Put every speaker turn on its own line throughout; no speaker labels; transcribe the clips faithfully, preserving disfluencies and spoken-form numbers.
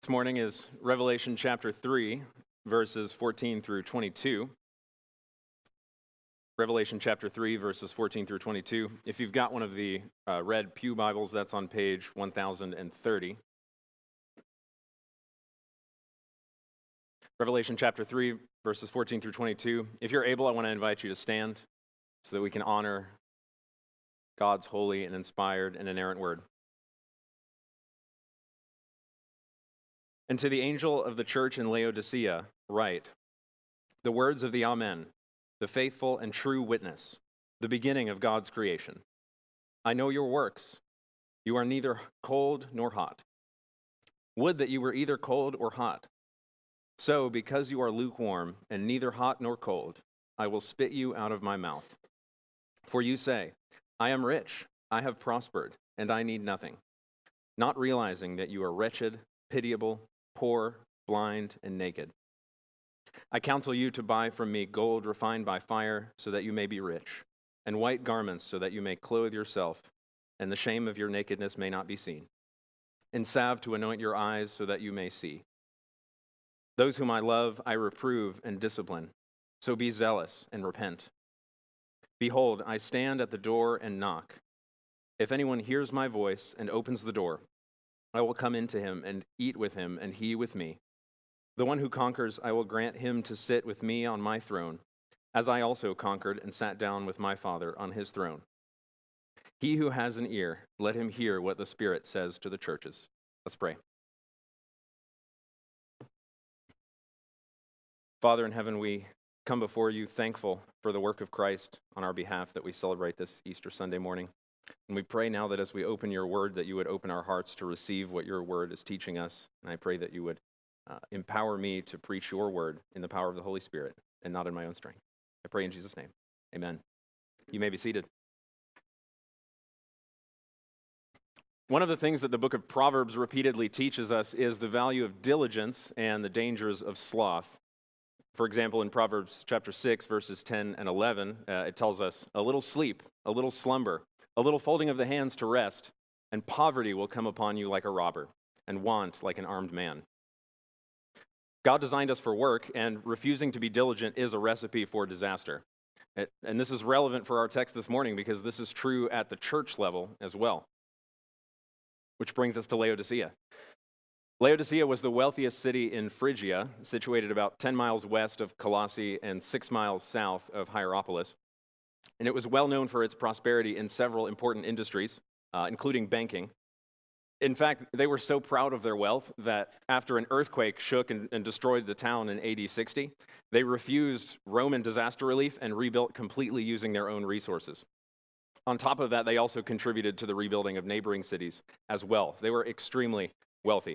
This morning is Revelation chapter three, verses fourteen through twenty-two. Revelation chapter three, verses fourteen through twenty-two. If you've got one of the uh, red Pew Bibles, that's on page one thousand thirty. Revelation chapter three, verses fourteen through twenty-two. If you're able, I want to invite you to stand so that we can honor God's holy and inspired and inerrant word. And to the angel of the church in Laodicea, write, the words of the Amen, the faithful and true witness, the beginning of God's creation. I know your works. You are neither cold nor hot. Would that you were either cold or hot. So, because you are lukewarm and neither hot nor cold, I will spit you out of my mouth. For you say, I am rich, I have prospered, and I need nothing, not realizing that you are wretched, pitiable, poor, blind, and naked. I counsel you to buy from me gold refined by fire so that you may be rich, and white garments so that you may clothe yourself, and the shame of your nakedness may not be seen, and salve to anoint your eyes so that you may see. Those whom I love I reprove and discipline, so be zealous and repent. Behold, I stand at the door and knock. If anyone hears my voice and opens the door, I will come into him and eat with him, and he with me. The one who conquers, I will grant him to sit with me on my throne, as I also conquered and sat down with my Father on his throne. He who has an ear, let him hear what the Spirit says to the churches. Let's pray. Father in heaven, we come before you thankful for the work of Christ on our behalf that we celebrate this Easter Sunday morning. And we pray now that as we open your word, that you would open our hearts to receive what your word is teaching us. And I pray that you would uh, empower me to preach your word in the power of the Holy Spirit and not in my own strength. I pray in Jesus' name. Amen. You may be seated. One of the things that the book of Proverbs repeatedly teaches us is the value of diligence and the dangers of sloth. For example, in Proverbs chapter six, verses ten and eleven, uh, it tells us, a little sleep, a little slumber, a little folding of the hands to rest, and poverty will come upon you like a robber, and want like an armed man. God designed us for work, and refusing to be diligent is a recipe for disaster. It, and this is relevant for our text this morning because this is true at the church level as well. Which brings us to Laodicea. Laodicea was the wealthiest city in Phrygia, situated about ten miles west of Colossae and six miles south of Hierapolis. And it was well known for its prosperity in several important industries, uh, including banking. In fact, they were so proud of their wealth that after an earthquake shook and, and destroyed the town in A D sixty, they refused Roman disaster relief and rebuilt completely using their own resources. On top of that, they also contributed to the rebuilding of neighboring cities as well. They were extremely wealthy.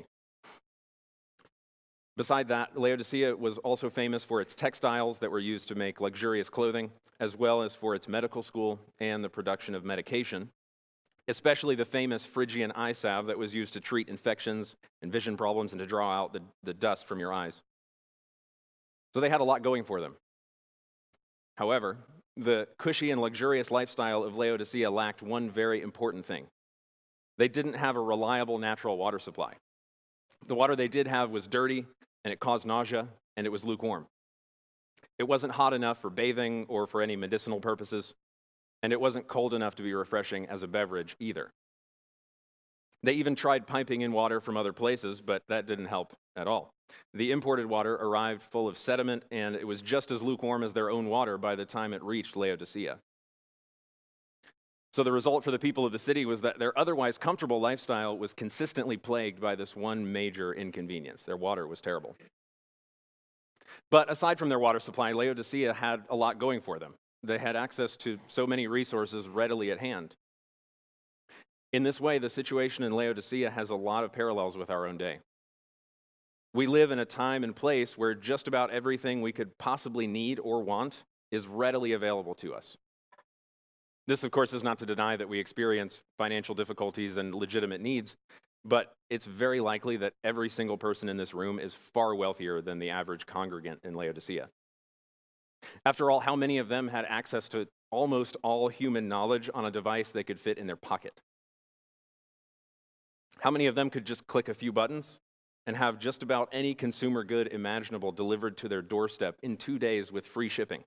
Beside that, Laodicea was also famous for its textiles that were used to make luxurious clothing, as well as for its medical school and the production of medication, especially the famous Phrygian eye salve that was used to treat infections and vision problems and to draw out the, the dust from your eyes. So they had a lot going for them. However, the cushy and luxurious lifestyle of Laodicea lacked one very important thing. They didn't have a reliable natural water supply. The water they did have was dirty, and it caused nausea, and it was lukewarm. It wasn't hot enough for bathing or for any medicinal purposes, and it wasn't cold enough to be refreshing as a beverage either. They even tried piping in water from other places, but that didn't help at all. The imported water arrived full of sediment, and it was just as lukewarm as their own water by the time it reached Laodicea. So the result for the people of the city was that their otherwise comfortable lifestyle was consistently plagued by this one major inconvenience. Their water was terrible. But aside from their water supply, Laodicea had a lot going for them. They had access to so many resources readily at hand. In this way, the situation in Laodicea has a lot of parallels with our own day. We live in a time and place where just about everything we could possibly need or want is readily available to us. This, of course, is not to deny that we experience financial difficulties and legitimate needs, but it's very likely that every single person in this room is far wealthier than the average congregant in Laodicea. After all, how many of them had access to almost all human knowledge on a device they could fit in their pocket? How many of them could just click a few buttons and have just about any consumer good imaginable delivered to their doorstep in two days with free shipping.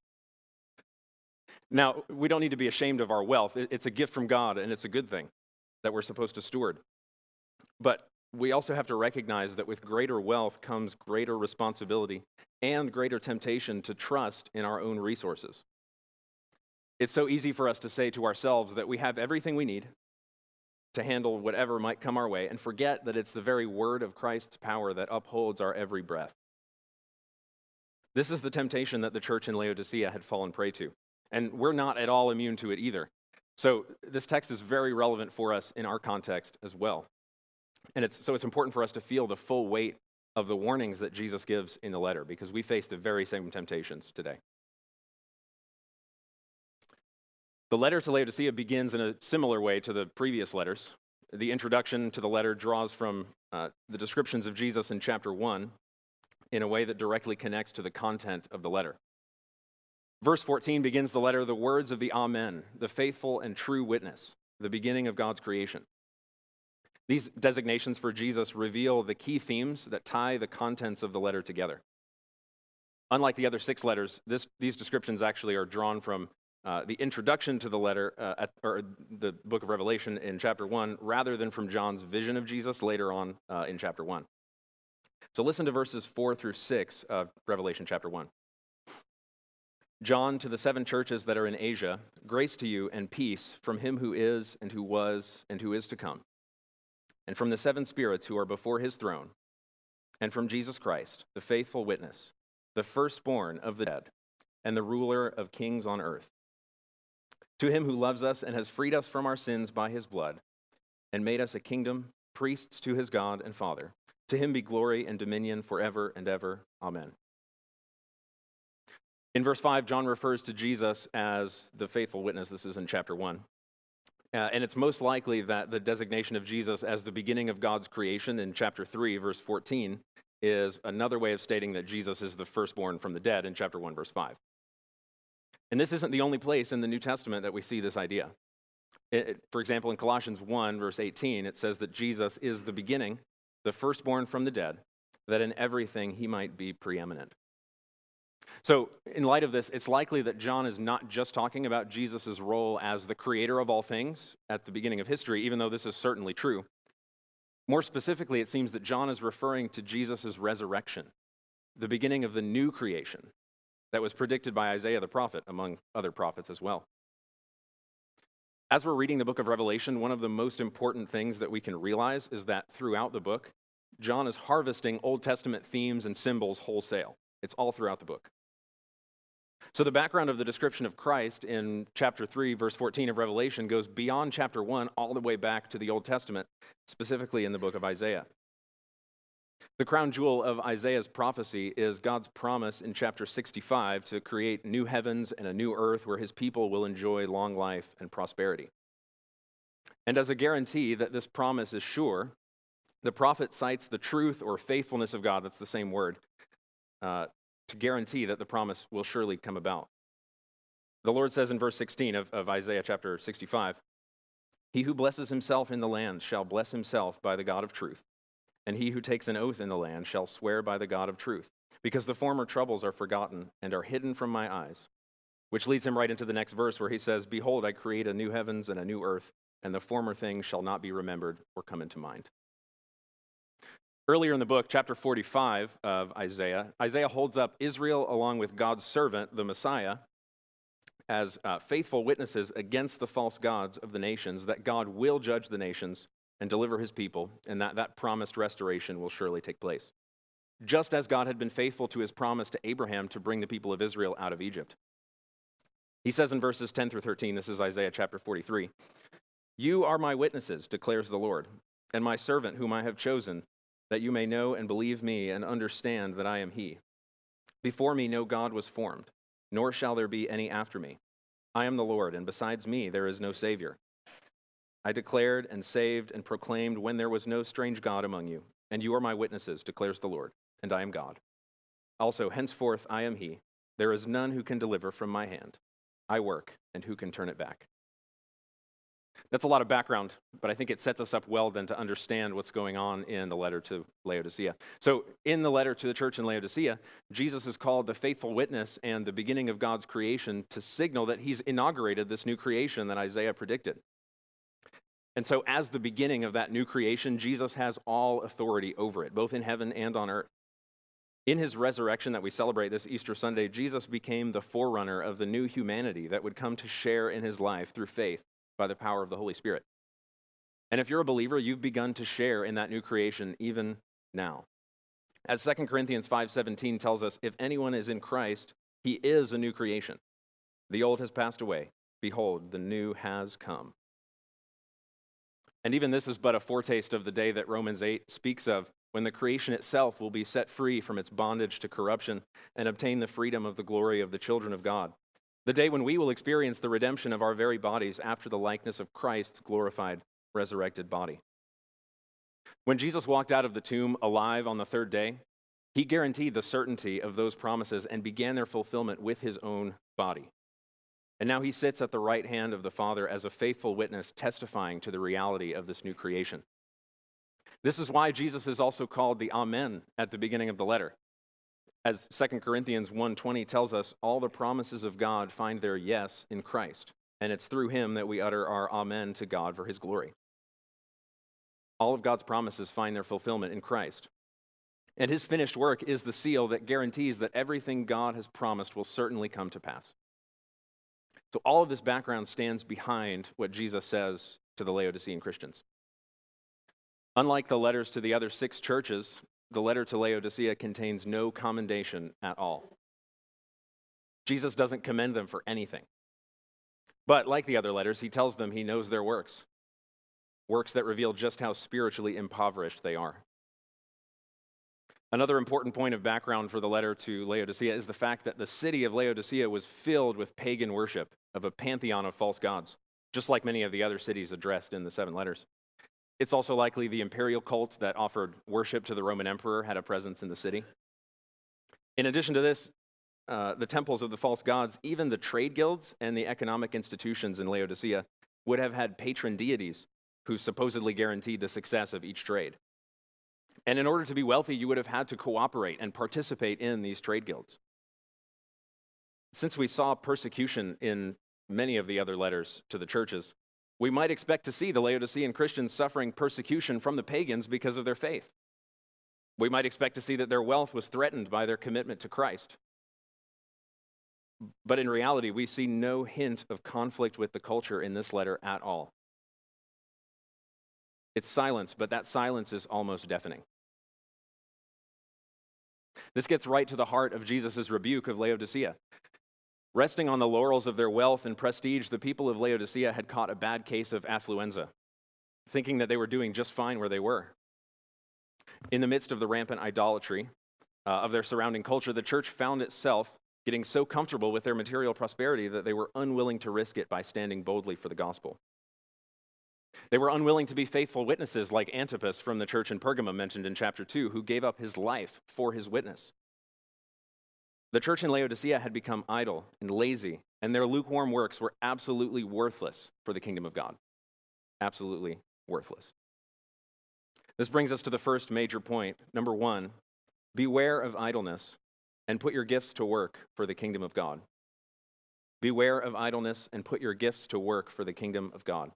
Now, we don't need to be ashamed of our wealth. It's a gift from God, and it's a good thing that we're supposed to steward. But we also have to recognize that with greater wealth comes greater responsibility and greater temptation to trust in our own resources. It's so easy for us to say to ourselves that we have everything we need to handle whatever might come our way and forget that it's the very word of Christ's power that upholds our every breath. This is the temptation that the church in Laodicea had fallen prey to, and we're not at all immune to it either. So this text is very relevant for us in our context as well. And it's, so it's important for us to feel the full weight of the warnings that Jesus gives in the letter, because we face the very same temptations today. The letter to Laodicea begins in a similar way to the previous letters. The introduction to the letter draws from uh, the descriptions of Jesus in chapter one in a way that directly connects to the content of the letter. Verse fourteen begins the letter, the words of the Amen, the faithful and true witness, the beginning of God's creation. These designations for Jesus reveal the key themes that tie the contents of the letter together. Unlike the other six letters, this, these descriptions actually are drawn from uh, the introduction to the letter, uh, at, or the book of Revelation in chapter one, rather than from John's vision of Jesus later on uh, in chapter one. So listen to verses four through six of Revelation chapter one. John, to the seven churches that are in Asia, grace to you and peace from him who is and who was and who is to come, and from the seven spirits who are before his throne, and from Jesus Christ, the faithful witness, the firstborn of the dead, and the ruler of kings on earth. To him who loves us and has freed us from our sins by his blood, and made us a kingdom, priests to his God and Father, to him be glory and dominion forever and ever. Amen. In verse five, John refers to Jesus as the faithful witness. This is in chapter one. Uh, and it's most likely that the designation of Jesus as the beginning of God's creation in chapter three, verse fourteen, is another way of stating that Jesus is the firstborn from the dead in chapter one, verse five. And this isn't the only place in the New Testament that we see this idea. It, it, for example, in Colossians one, verse eighteen, it says that Jesus is the beginning, the firstborn from the dead, that in everything he might be preeminent. So, in light of this, it's likely that John is not just talking about Jesus' role as the creator of all things at the beginning of history, even though this is certainly true. More specifically, it seems that John is referring to Jesus' resurrection, the beginning of the new creation that was predicted by Isaiah the prophet, among other prophets as well. As we're reading the book of Revelation, one of the most important things that we can realize is that throughout the book, John is harvesting Old Testament themes and symbols wholesale. It's all throughout the book. So the background of the description of Christ in chapter three, verse fourteen of Revelation goes beyond chapter one all the way back to the Old Testament, specifically in the book of Isaiah. The crown jewel of Isaiah's prophecy is God's promise in chapter sixty-five to create new heavens and a new earth where his people will enjoy long life and prosperity. And as a guarantee that this promise is sure, the prophet cites the truth or faithfulness of God, that's the same word, uh, to guarantee that the promise will surely come about. The Lord says in verse sixteen of, of Isaiah chapter sixty-five, he who blesses himself in the land shall bless himself by the God of truth, and he who takes an oath in the land shall swear by the God of truth, because the former troubles are forgotten and are hidden from my eyes. Which leads him right into the next verse where he says, behold, I create a new heavens and a new earth, and the former things shall not be remembered or come into mind. Earlier in the book, chapter forty-five of Isaiah, Isaiah holds up Israel along with God's servant, the Messiah, as uh, faithful witnesses against the false gods of the nations, that God will judge the nations and deliver his people, and that that promised restoration will surely take place. Just as God had been faithful to his promise to Abraham to bring the people of Israel out of Egypt. He says in verses ten through thirteen, this is Isaiah chapter forty-three, you are my witnesses, declares the Lord, and my servant whom I have chosen, that you may know and believe me and understand that I am he. Before me no God was formed, nor shall there be any after me. I am the Lord, and besides me there is no Savior. I declared and saved and proclaimed when there was no strange God among you, and you are my witnesses, declares the Lord, and I am God. Also, henceforth I am he. There is none who can deliver from my hand. I work, and who can turn it back? That's a lot of background, but I think it sets us up well then to understand what's going on in the letter to Laodicea. So, in the letter to the church in Laodicea, Jesus is called the faithful witness and the beginning of God's creation to signal that he's inaugurated this new creation that Isaiah predicted. And so, as the beginning of that new creation, Jesus has all authority over it, both in heaven and on earth. In his resurrection that we celebrate this Easter Sunday, Jesus became the forerunner of the new humanity that would come to share in his life through faith by the power of the Holy Spirit. And if you're a believer, you've begun to share in that new creation even now. As Second Corinthians five seventeen tells us, if anyone is in Christ, he is a new creation. The old has passed away. Behold, the new has come. And even this is but a foretaste of the day that Romans eight speaks of, when the creation itself will be set free from its bondage to corruption and obtain the freedom of the glory of the children of God. The day when we will experience the redemption of our very bodies after the likeness of Christ's glorified, resurrected body. When Jesus walked out of the tomb alive on the third day, he guaranteed the certainty of those promises and began their fulfillment with his own body. And now he sits at the right hand of the Father as a faithful witness testifying to the reality of this new creation. This is why Jesus is also called the Amen at the beginning of the letter. As Second Corinthians one twenty tells us, all the promises of God find their yes in Christ, and it's through him that we utter our Amen to God for his glory. All of God's promises find their fulfillment in Christ. And his finished work is the seal that guarantees that everything God has promised will certainly come to pass. So all of this background stands behind what Jesus says to the Laodicean Christians. Unlike the letters to the other six churches, the letter to Laodicea contains no commendation at all. Jesus doesn't commend them for anything. But like the other letters, he tells them he knows their works, works that reveal just how spiritually impoverished they are. Another important point of background for the letter to Laodicea is the fact that the city of Laodicea was filled with pagan worship of a pantheon of false gods, just like many of the other cities addressed in the seven letters. It's also likely the imperial cult that offered worship to the Roman emperor had a presence in the city. In addition to this, uh, the temples of the false gods, even the trade guilds and the economic institutions in Laodicea would have had patron deities who supposedly guaranteed the success of each trade. And in order to be wealthy, you would have had to cooperate and participate in these trade guilds. Since we saw persecution in many of the other letters to the churches, we might expect to see the Laodicean Christians suffering persecution from the pagans because of their faith. We might expect to see that their wealth was threatened by their commitment to Christ. But in reality, we see no hint of conflict with the culture in this letter at all. It's silence, but that silence is almost deafening. This gets right to the heart of Jesus' rebuke of Laodicea. Resting on the laurels of their wealth and prestige, the people of Laodicea had caught a bad case of affluenza, thinking that they were doing just fine where they were. In the midst of the rampant idolatry uh, of their surrounding culture, the church found itself getting so comfortable with their material prosperity that they were unwilling to risk it by standing boldly for the gospel. They were unwilling to be faithful witnesses like Antipas from the church in Pergamum mentioned in chapter two, who gave up his life for his witness. The church in Laodicea had become idle and lazy, and their lukewarm works were absolutely worthless for the kingdom of God. Absolutely worthless. This brings us to the first major point. Number one, beware of idleness and put your gifts to work for the kingdom of God. Beware of idleness and put your gifts to work for the kingdom of God.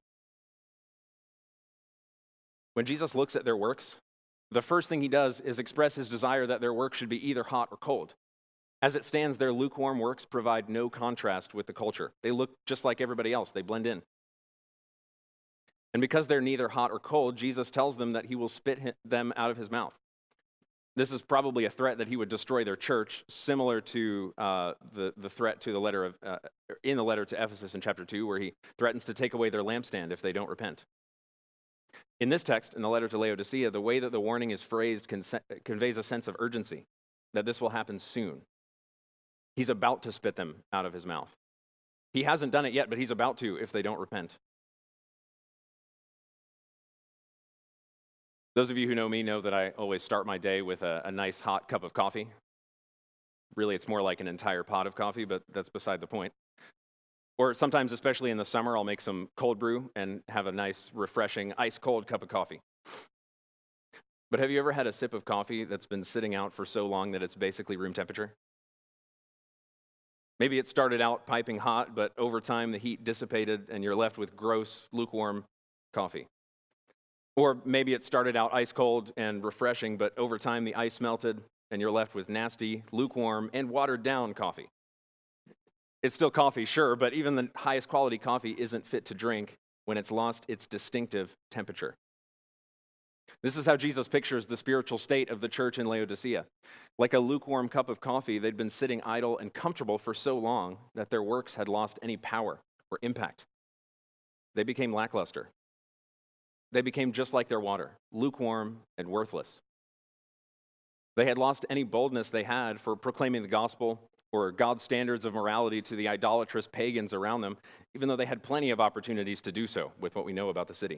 When Jesus looks at their works, the first thing he does is express his desire that their work should be either hot or cold. As it stands, their lukewarm works provide no contrast with the culture. They look just like everybody else. They blend in. And because they're neither hot or cold, Jesus tells them that he will spit them out of his mouth. This is probably a threat that he would destroy their church, similar to uh, the, the threat to the letter of, uh, in the letter to Ephesus in chapter two, where he threatens to take away their lampstand if they don't repent. In this text, in the letter to Laodicea, the way that the warning is phrased con- conveys a sense of urgency, that this will happen soon. He's about to spit them out of his mouth. He hasn't done it yet, but he's about to if they don't repent. Those of you who know me know that I always start my day with a, a nice hot cup of coffee. Really, it's more like an entire pot of coffee, but that's beside the point. Or sometimes, especially in the summer, I'll make some cold brew and have a nice, refreshing, ice-cold cup of coffee. But have you ever had a sip of coffee that's been sitting out for so long that it's basically room temperature? Maybe it started out piping hot, but over time the heat dissipated and you're left with gross, lukewarm coffee. Or maybe it started out ice cold and refreshing, but over time the ice melted and you're left with nasty, lukewarm, and watered down coffee. It's still coffee, sure, but even the highest quality coffee isn't fit to drink when it's lost its distinctive temperature. This is how Jesus pictures the spiritual state of the church in Laodicea. Like a lukewarm cup of coffee, they'd been sitting idle and comfortable for so long that their works had lost any power or impact. They became lackluster. They became just like their water, lukewarm and worthless. They had lost any boldness they had for proclaiming the gospel or God's standards of morality to the idolatrous pagans around them, even though they had plenty of opportunities to do so with what we know about the city.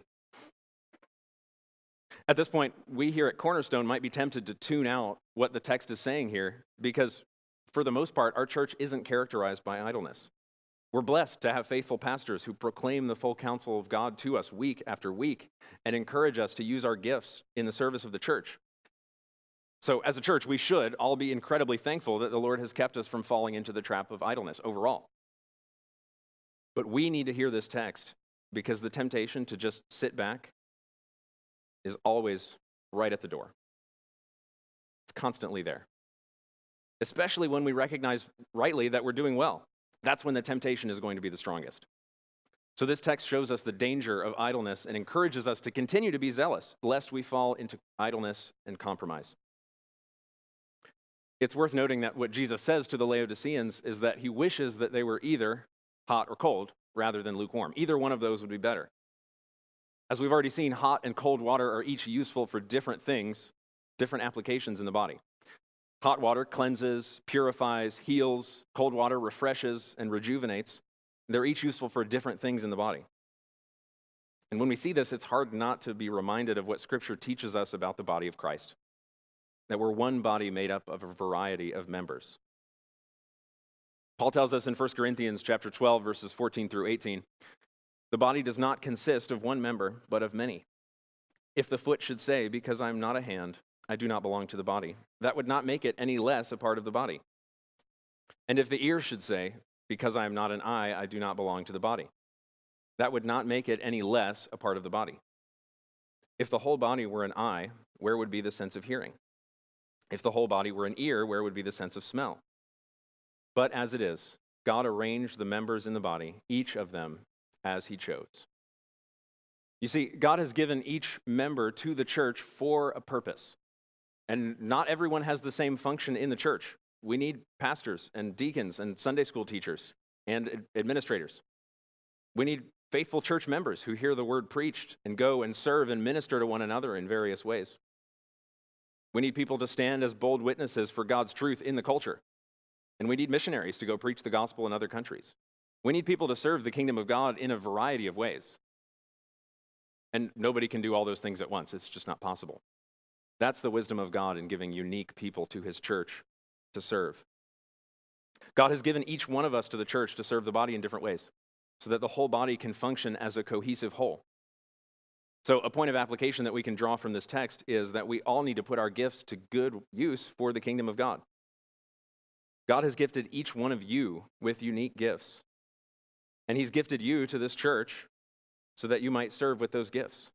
At this point, we here at Cornerstone might be tempted to tune out what the text is saying here because, for the most part, our church isn't characterized by idleness. We're blessed to have faithful pastors who proclaim the full counsel of God to us week after week and encourage us to use our gifts in the service of the church. So as a church, we should all be incredibly thankful that the Lord has kept us from falling into the trap of idleness overall. But we need to hear this text because the temptation to just sit back is always right at the door. It's constantly there. Especially when we recognize rightly that we're doing well. That's when the temptation is going to be the strongest. So this text shows us the danger of idleness and encourages us to continue to be zealous, lest we fall into idleness and compromise. It's worth noting that what Jesus says to the Laodiceans is that he wishes that they were either hot or cold rather than lukewarm. Either one of those would be better. As we've already seen, hot and cold water are each useful for different things, different applications in the body. Hot water cleanses, purifies, heals. Cold water refreshes and rejuvenates. They're each useful for different things in the body. And when we see this, it's hard not to be reminded of what Scripture teaches us about the body of Christ, that we're one body made up of a variety of members. Paul tells us in First Corinthians chapter twelve, verses fourteen through eighteen, the body does not consist of one member, but of many. If the foot should say, because I'm not a hand, I do not belong to the body, that would not make it any less a part of the body. And if the ear should say, because I am not an eye, I do not belong to the body, that would not make it any less a part of the body. If the whole body were an eye, where would be the sense of hearing? If the whole body were an ear, where would be the sense of smell? But as it is, God arranged the members in the body, each of them as he chose. You see, God has given each member to the church for a purpose. And not everyone has the same function in the church. We need pastors and deacons and Sunday school teachers and administrators. We need faithful church members who hear the word preached and go and serve and minister to one another in various ways. We need people to stand as bold witnesses for God's truth in the culture. And we need missionaries to go preach the gospel in other countries. We need people to serve the kingdom of God in a variety of ways. And nobody can do all those things at once. It's just not possible. That's the wisdom of God in giving unique people to his church to serve. God has given each one of us to the church to serve the body in different ways so that the whole body can function as a cohesive whole. So a point of application that we can draw from this text is that we all need to put our gifts to good use for the kingdom of God. God has gifted each one of you with unique gifts. And he's gifted you to this church so that you might serve with those gifts.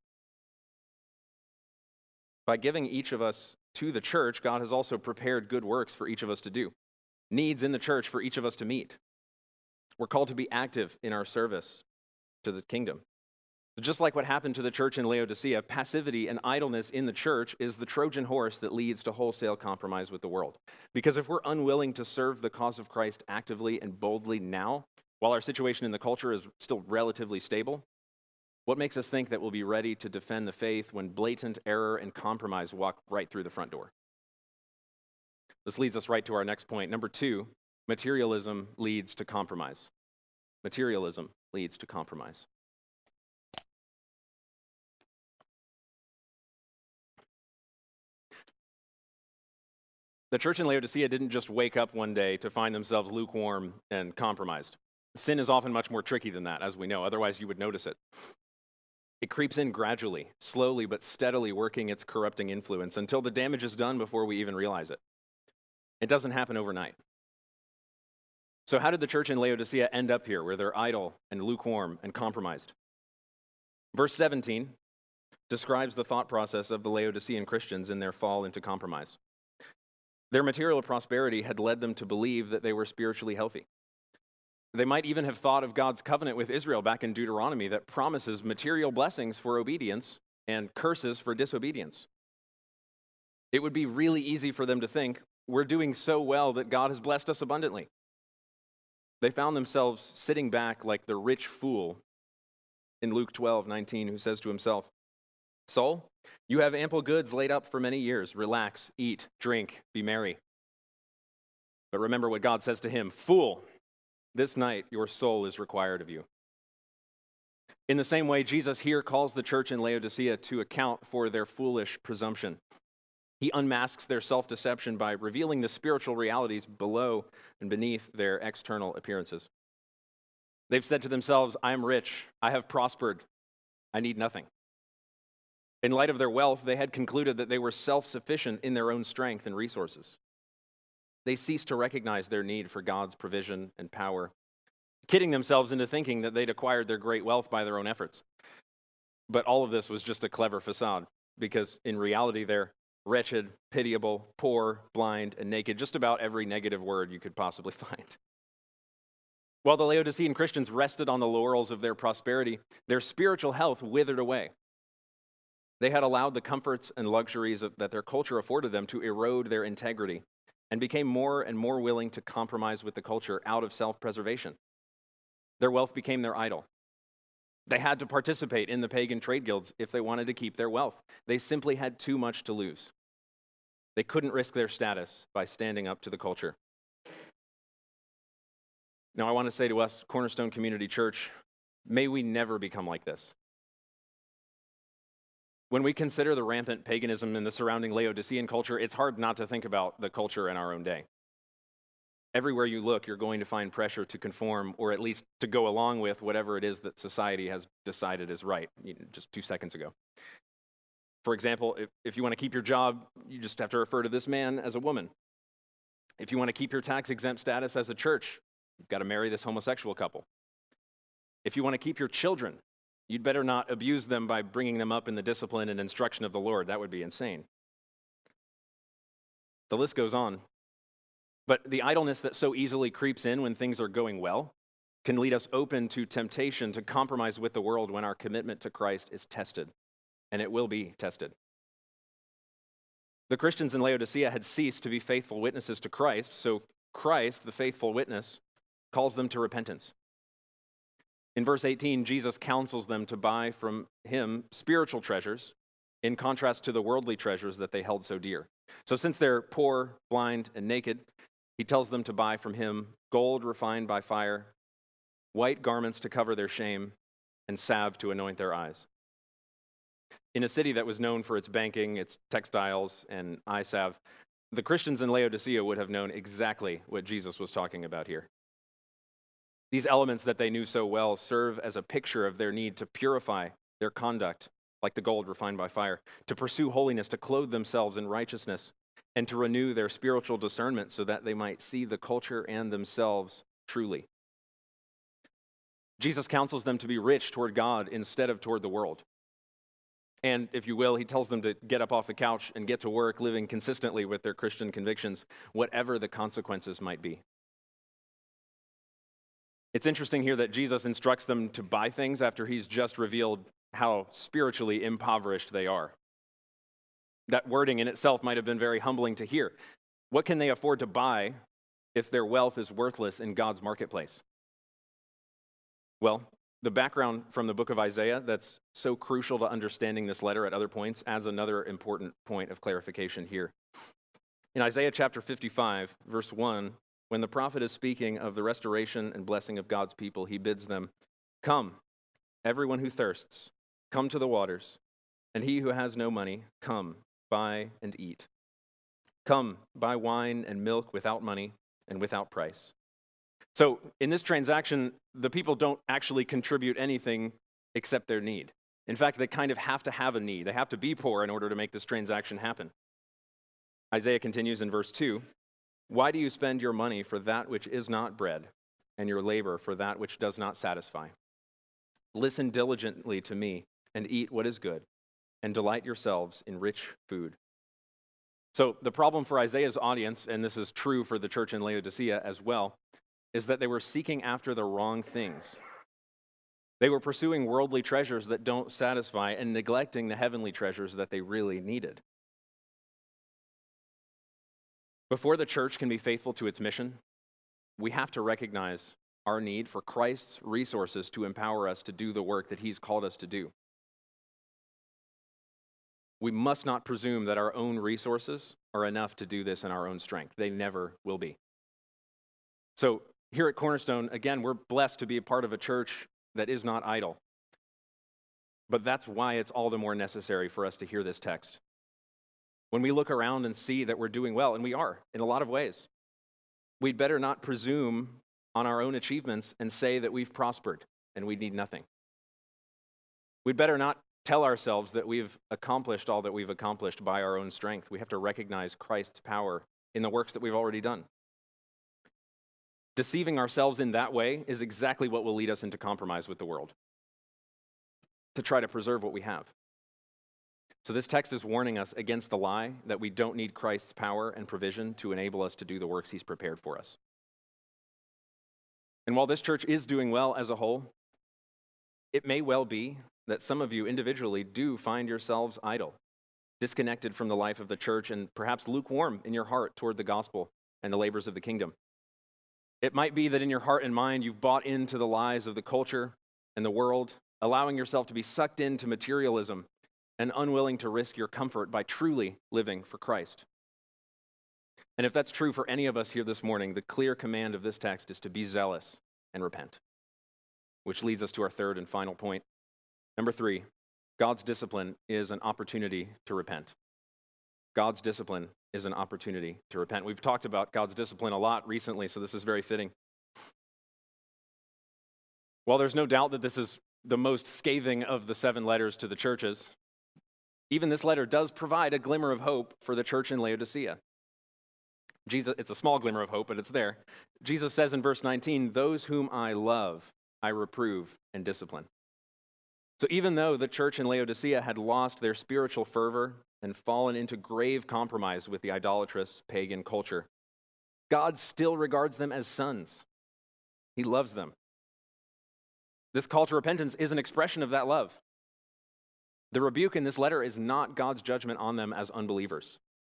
By giving each of us to the church, God has also prepared good works for each of us to do, needs in the church for each of us to meet. We're called to be active in our service to the kingdom. So just like what happened to the church in Laodicea, passivity and idleness in the church is the Trojan horse that leads to wholesale compromise with the world. Because if we're unwilling to serve the cause of Christ actively and boldly now, while our situation in the culture is still relatively stable, what makes us think that we'll be ready to defend the faith when blatant error and compromise walk right through the front door? This leads us right to our next point. Number two, materialism leads to compromise. Materialism leads to compromise. The church in Laodicea didn't just wake up one day to find themselves lukewarm and compromised. Sin is often much more tricky than that, as we know, otherwise you would notice it. It creeps in gradually, slowly but steadily working its corrupting influence until the damage is done before we even realize it. It doesn't happen overnight. So how did the church in Laodicea end up here, where they're idle and lukewarm and compromised? Verse seventeen describes the thought process of the Laodicean Christians in their fall into compromise. Their material prosperity had led them to believe that they were spiritually healthy. They might even have thought of God's covenant with Israel back in Deuteronomy that promises material blessings for obedience and curses for disobedience. It would be really easy for them to think, we're doing so well that God has blessed us abundantly. They found themselves sitting back like the rich fool in Luke twelve nineteen, who says to himself, "Soul, you have ample goods laid up for many years. Relax, eat, drink, be merry." But remember what God says to him, "Fool, this night your soul is required of you." In the same way, Jesus here calls the church in Laodicea to account for their foolish presumption. He unmasks their self-deception by revealing the spiritual realities below and beneath their external appearances. They've said to themselves, "I am rich, I have prospered, I need nothing." In light of their wealth, they had concluded that they were self-sufficient in their own strength and resources. They ceased to recognize their need for God's provision and power, kidding themselves into thinking that they'd acquired their great wealth by their own efforts. But all of this was just a clever facade, because in reality they're wretched, pitiable, poor, blind, and naked, just about every negative word you could possibly find. While the Laodicean Christians rested on the laurels of their prosperity, their spiritual health withered away. They had allowed the comforts and luxuries of, that their culture afforded them to erode their integrity and became more and more willing to compromise with the culture out of self-preservation. Their wealth became their idol. They had to participate in the pagan trade guilds if they wanted to keep their wealth. They simply had too much to lose. They couldn't risk their status by standing up to the culture. Now, I want to say to us, Cornerstone Community Church, may we never become like this. When we consider the rampant paganism in the surrounding Laodicean culture, it's hard not to think about the culture in our own day. Everywhere you look, you're going to find pressure to conform, or at least to go along with whatever it is that society has decided is right, you know, just two seconds ago. For example, if, if you want to keep your job, you just have to refer to this man as a woman. If you want to keep your tax-exempt status as a church, you've got to marry this homosexual couple. If you want to keep your children, you'd better not abuse them by bringing them up in the discipline and instruction of the Lord. That would be insane. The list goes on. But the idleness that so easily creeps in when things are going well can lead us open to temptation to compromise with the world when our commitment to Christ is tested, and it will be tested. The Christians in Laodicea had ceased to be faithful witnesses to Christ, so Christ, the faithful witness, calls them to repentance. In verse eighteen, Jesus counsels them to buy from him spiritual treasures in contrast to the worldly treasures that they held so dear. So since they're poor, blind, and naked, he tells them to buy from him gold refined by fire, white garments to cover their shame, and salve to anoint their eyes. In a city that was known for its banking, its textiles, and eye salve, the Christians in Laodicea would have known exactly what Jesus was talking about here. These elements that they knew so well serve as a picture of their need to purify their conduct, like the gold refined by fire, to pursue holiness, to clothe themselves in righteousness, and to renew their spiritual discernment so that they might see the culture and themselves truly. Jesus counsels them to be rich toward God instead of toward the world. And if you will, he tells them to get up off the couch and get to work living consistently with their Christian convictions, whatever the consequences might be. It's interesting here that Jesus instructs them to buy things after he's just revealed how spiritually impoverished they are. That wording in itself might have been very humbling to hear. What can they afford to buy if their wealth is worthless in God's marketplace? Well, the background from the book of Isaiah that's so crucial to understanding this letter at other points adds another important point of clarification here. In Isaiah chapter fifty-five, verse one, when the prophet is speaking of the restoration and blessing of God's people, he bids them, "Come, everyone who thirsts, come to the waters, and he who has no money, come, buy and eat. Come, buy wine and milk without money and without price." So in this transaction, the people don't actually contribute anything except their need. In fact, they kind of have to have a need. They have to be poor in order to make this transaction happen. Isaiah continues in verse two, "Why do you spend your money for that which is not bread, and your labor for that which does not satisfy? Listen diligently to me, and eat what is good, and delight yourselves in rich food." So the problem for Isaiah's audience, and this is true for the church in Laodicea as well, is that they were seeking after the wrong things. They were pursuing worldly treasures that don't satisfy and neglecting the heavenly treasures that they really needed. Before the church can be faithful to its mission, we have to recognize our need for Christ's resources to empower us to do the work that he's called us to do. We must not presume that our own resources are enough to do this in our own strength. They never will be. So here at Cornerstone, again, we're blessed to be a part of a church that is not idle. But that's why it's all the more necessary for us to hear this text. When we look around and see that we're doing well, and we are in a lot of ways, we'd better not presume on our own achievements and say that we've prospered and we need nothing. We'd better not tell ourselves that we've accomplished all that we've accomplished by our own strength. We have to recognize Christ's power in the works that we've already done. Deceiving ourselves in that way is exactly what will lead us into compromise with the world, to try to preserve what we have. So this text is warning us against the lie that we don't need Christ's power and provision to enable us to do the works he's prepared for us. And while this church is doing well as a whole, it may well be that some of you individually do find yourselves idle, disconnected from the life of the church, and perhaps lukewarm in your heart toward the gospel and the labors of the kingdom. It might be that in your heart and mind, you've bought into the lies of the culture and the world, allowing yourself to be sucked into materialism and unwilling to risk your comfort by truly living for Christ. And if that's true for any of us here this morning, the clear command of this text is to be zealous and repent, which leads us to our third and final point. Number three, God's discipline is an opportunity to repent. God's discipline is an opportunity to repent. We've talked about God's discipline a lot recently, so this is very fitting. While there's no doubt that this is the most scathing of the seven letters to the churches, even this letter does provide a glimmer of hope for the church in Laodicea. Jesus, it's a small glimmer of hope, but it's there. Jesus says in verse nineteen, "Those whom I love, I reprove and discipline." So even though the church in Laodicea had lost their spiritual fervor and fallen into grave compromise with the idolatrous pagan culture, God still regards them as sons. He loves them. This call to repentance is an expression of that love. The rebuke in this letter is not God's judgment on them as unbelievers.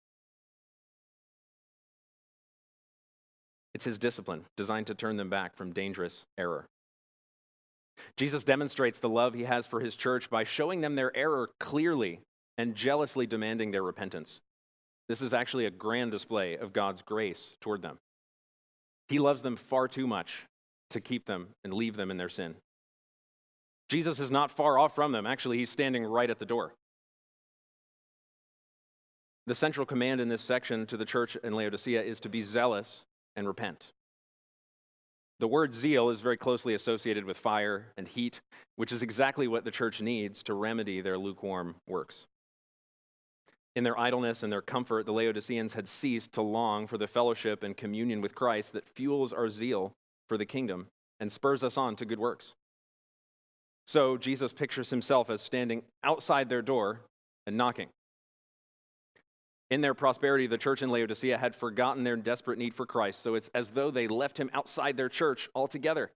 It's his discipline designed to turn them back from dangerous error. Jesus demonstrates the love he has for his church by showing them their error clearly and jealously demanding their repentance. This is actually a grand display of God's grace toward them. He loves them far too much to keep them and leave them in their sin. Jesus is not far off from them. Actually, he's standing right at the door. The central command in this section to the church in Laodicea is to be zealous and repent. The word zeal is very closely associated with fire and heat, which is exactly what the church needs to remedy their lukewarm works. In their idleness and their comfort, the Laodiceans had ceased to long for the fellowship and communion with Christ that fuels our zeal for the kingdom and spurs us on to good works. So Jesus pictures himself as standing outside their door and knocking. In their prosperity, the church in Laodicea had forgotten their desperate need for Christ, so it's as though they left him outside their church altogether.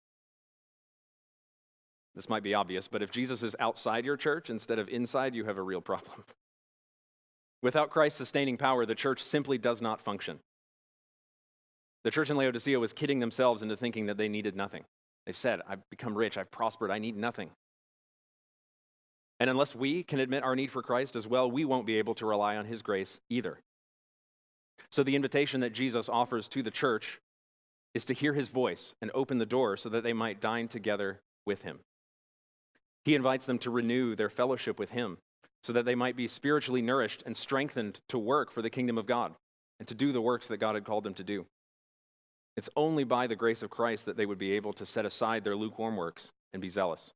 This might be obvious, but if Jesus is outside your church instead of inside, you have a real problem. Without Christ's sustaining power, the church simply does not function. The church in Laodicea was kidding themselves into thinking that they needed nothing. They've said, "I've become rich, I've prospered, I need nothing." And unless we can admit our need for Christ as well, we won't be able to rely on his grace either. So the invitation that Jesus offers to the church is to hear his voice and open the door so that they might dine together with him. He invites them to renew their fellowship with him so that they might be spiritually nourished and strengthened to work for the kingdom of God and to do the works that God had called them to do. It's only by the grace of Christ that they would be able to set aside their lukewarm works and be zealous.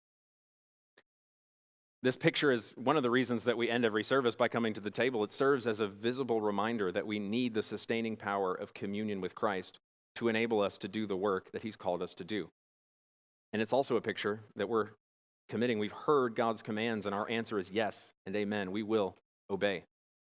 This picture is one of the reasons that we end every service by coming to the table. It serves as a visible reminder that we need the sustaining power of communion with Christ to enable us to do the work that he's called us to do. And it's also a picture that we're committing. We've heard God's commands, and our answer is yes and amen. We will obey.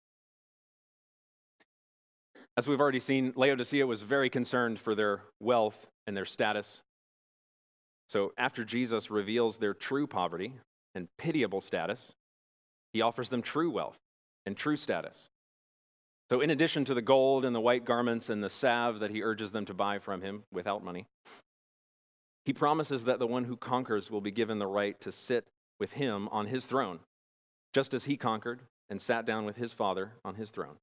As we've already seen, Laodicea was very concerned for their wealth and their status. So after Jesus reveals their true poverty and pitiable status, he offers them true wealth and true status. So in addition to the gold and the white garments and the salve that he urges them to buy from him without money, he promises that the one who conquers will be given the right to sit with him on his throne, just as he conquered and sat down with his Father on his throne.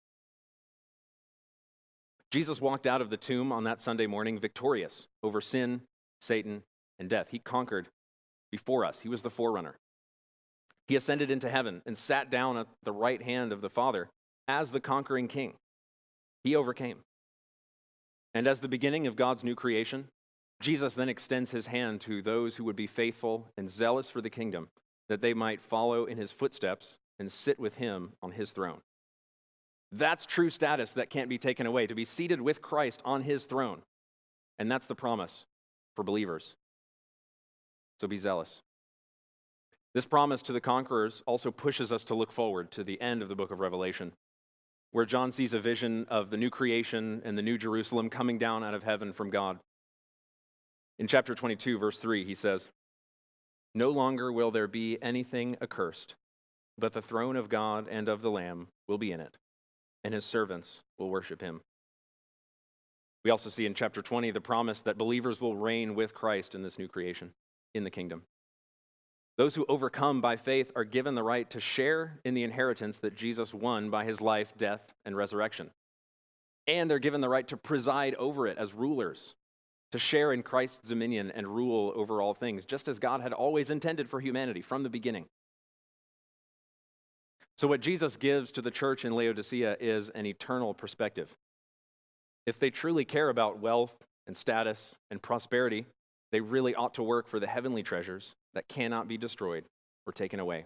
Jesus walked out of the tomb on that Sunday morning victorious over sin, Satan, and death. He conquered before us. He was the forerunner. He ascended into heaven and sat down at the right hand of the Father as the conquering king. He overcame. And as the beginning of God's new creation, Jesus then extends his hand to those who would be faithful and zealous for the kingdom, that they might follow in his footsteps and sit with him on his throne. That's true status that can't be taken away, to be seated with Christ on his throne. And that's the promise for believers. So be zealous. This promise to the conquerors also pushes us to look forward to the end of the book of Revelation, where John sees a vision of the new creation and the new Jerusalem coming down out of heaven from God. In chapter twenty-two, verse three, he says, "No longer will there be anything accursed, but the throne of God and of the Lamb will be in it, and his servants will worship him." We also see in chapter twenty the promise that believers will reign with Christ in this new creation, in the kingdom. Those who overcome by faith are given the right to share in the inheritance that Jesus won by his life, death, and resurrection. And they're given the right to preside over it as rulers, to share in Christ's dominion and rule over all things, just as God had always intended for humanity from the beginning. So what Jesus gives to the church in Laodicea is an eternal perspective. If they truly care about wealth and status and prosperity, they really ought to work for the heavenly treasures that cannot be destroyed or taken away.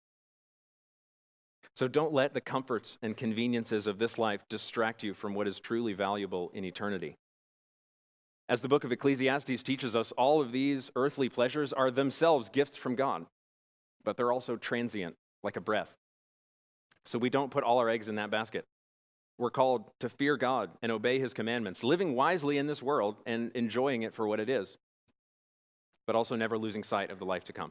So don't let the comforts and conveniences of this life distract you from what is truly valuable in eternity. As the book of Ecclesiastes teaches us, all of these earthly pleasures are themselves gifts from God, but they're also transient, like a breath. So we don't put all our eggs in that basket. We're called to fear God and obey his commandments, living wisely in this world and enjoying it for what it is, but also never losing sight of the life to come.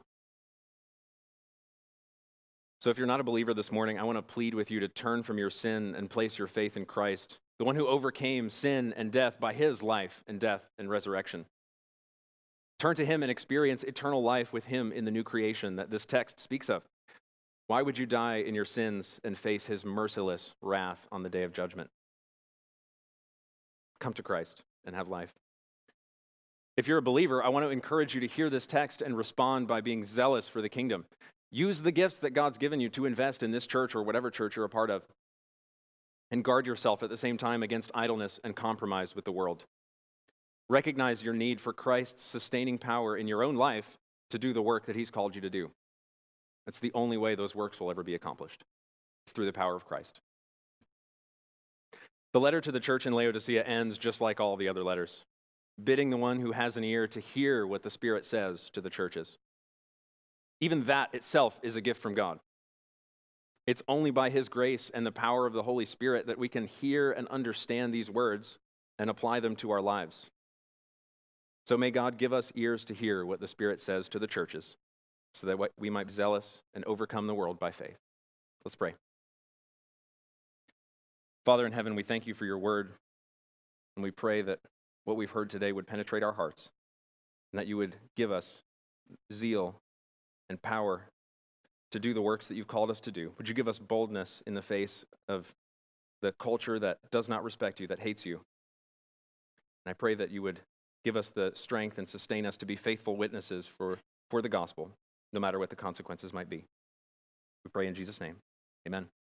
So if you're not a believer this morning, I want to plead with you to turn from your sin and place your faith in Christ, the one who overcame sin and death by his life and death and resurrection. Turn to him and experience eternal life with him in the new creation that this text speaks of. Why would you die in your sins and face his merciless wrath on the day of judgment? Come to Christ and have life. If you're a believer, I want to encourage you to hear this text and respond by being zealous for the kingdom. Use the gifts that God's given you to invest in this church or whatever church you're a part of. And guard yourself at the same time against idleness and compromise with the world. Recognize your need for Christ's sustaining power in your own life to do the work that he's called you to do. That's the only way those works will ever be accomplished, through the power of Christ. The letter to the church in Laodicea ends just like all the other letters, bidding the one who has an ear to hear what the Spirit says to the churches. Even that itself is a gift from God. It's only by his grace and the power of the Holy Spirit that we can hear and understand these words and apply them to our lives. So may God give us ears to hear what the Spirit says to the churches, so that we might be zealous and overcome the world by faith. Let's pray. Father in heaven, we thank you for your word, and we pray that what we've heard today would penetrate our hearts, and that you would give us zeal and power to do the works that you've called us to do. Would you give us boldness in the face of the culture that does not respect you, that hates you? And I pray that you would give us the strength and sustain us to be faithful witnesses for, for the gospel, no matter what the consequences might be. We pray in Jesus' name. Amen.